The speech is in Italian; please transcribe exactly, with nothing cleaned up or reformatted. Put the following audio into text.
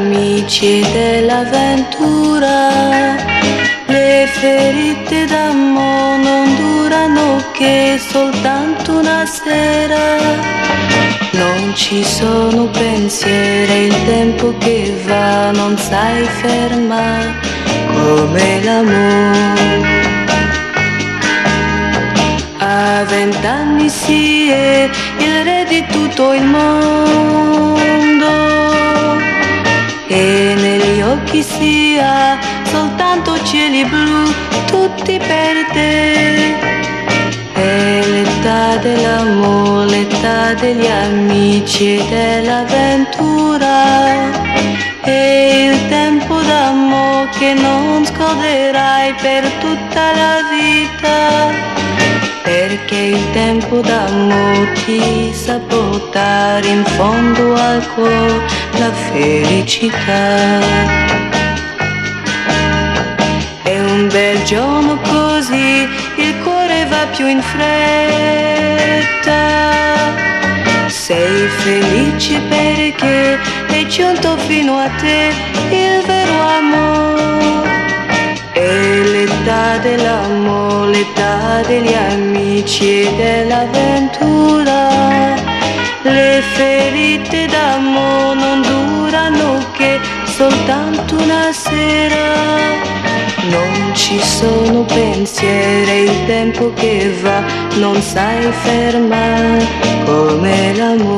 amici e dell'avventura. Le ferite d'amore non durano che soltanto una sera. Non ci sono pensieri, il tempo che va non sai fermare come l'amore. A vent'anni si è il re di tutto il mondo e negli occhi si ha soltanto cieli blu, tutti per te. È l'età dell'amore, l'età degli amici e dell'avventura. È il tempo d'amore che non scorderai per tutta la vita, perché il tempo d'amore ti sa portare in fondo al cuore la felicità. È un bel giorno così, il cuore va più in fretta. Sei felice perché è giunto fino a te il vero amore. È l'età dell'amore, l'età degli amici e dell'avventura. Le ferite d'amore non durano che soltanto una sera. Non ci sono pensieri, il tempo che va non sai fermare come l'amore.